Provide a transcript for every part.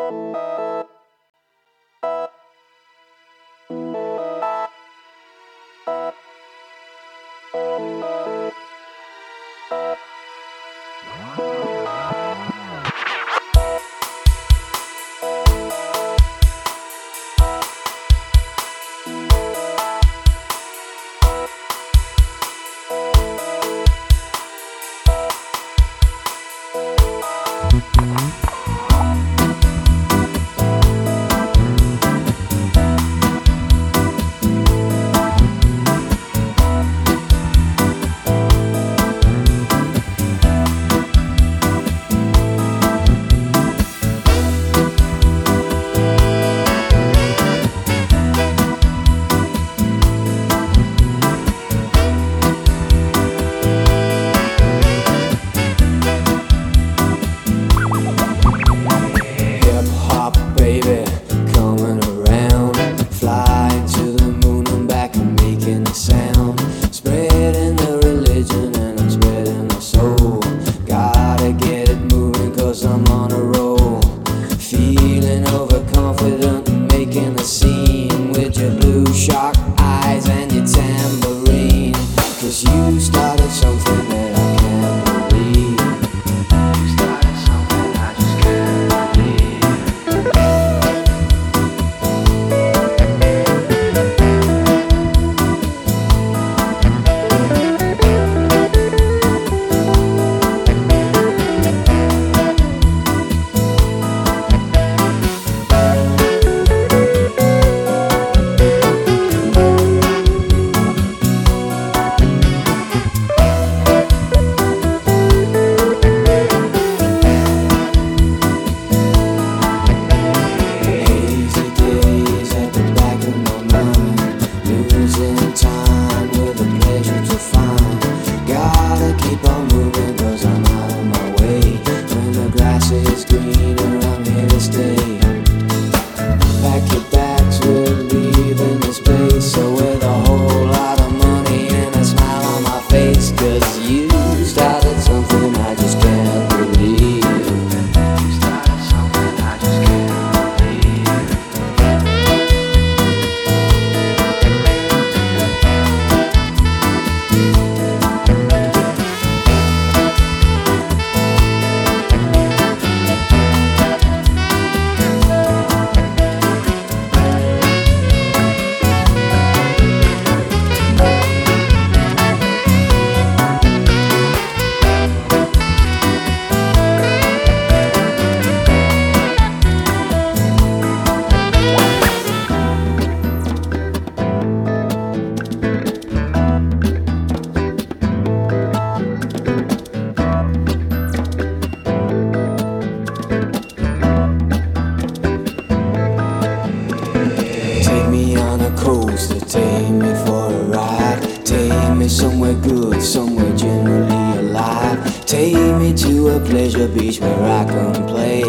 somewhere good, somewhere generally alive. Take me to a pleasure beach where I can play.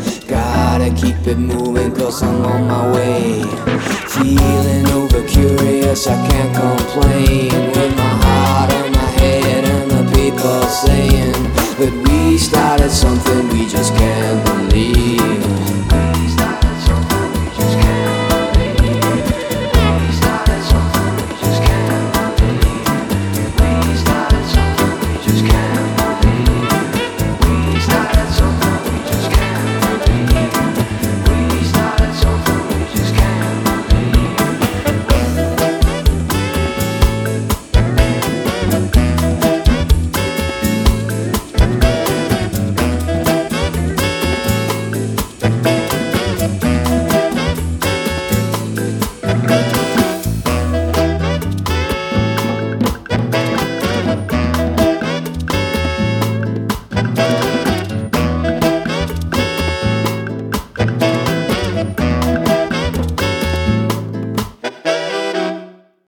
Gotta keep it moving cause I'm on my way. Feeling over curious, I can't complain. With my heart on my head and the people saying that we started something we just can't